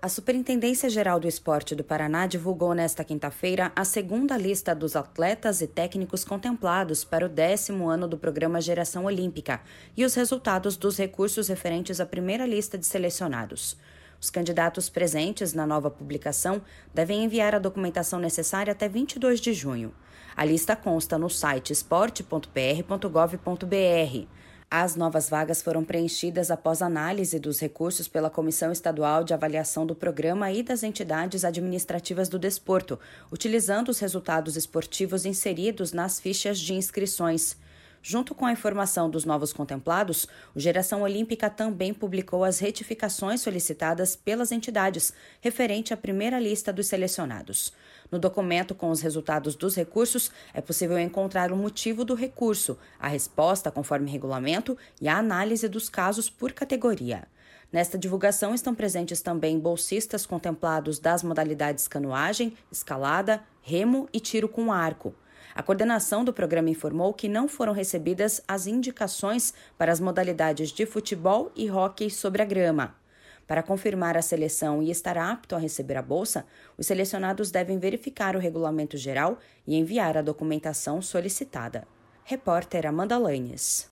A Superintendência Geral do Esporte do Paraná divulgou nesta quinta-feira a segunda lista dos atletas e técnicos contemplados para o 10º ano do programa Geração Olímpica e os resultados dos recursos referentes à primeira lista de selecionados. Os candidatos presentes na nova publicação devem enviar a documentação necessária até 22 de junho. A lista consta no site esporte.pr.gov.br. As novas vagas foram preenchidas após análise dos recursos pela Comissão Estadual de Avaliação do Programa e das entidades administrativas do desporto, utilizando os resultados esportivos inseridos nas fichas de inscrições. Junto com a informação dos novos contemplados, o Geração Olímpica também publicou as retificações solicitadas pelas entidades, referente à primeira lista dos selecionados. No documento com os resultados dos recursos, é possível encontrar o motivo do recurso, a resposta conforme regulamento e a análise dos casos por categoria. Nesta divulgação estão presentes também bolsistas contemplados das modalidades canoagem, escalada, remo e tiro com arco. A coordenação do programa informou que não foram recebidas as indicações para as modalidades de futebol e hóquei sobre a grama. Para confirmar a seleção e estar apto a receber a bolsa, os selecionados devem verificar o regulamento geral e enviar a documentação solicitada. Repórter Amanda Lanes.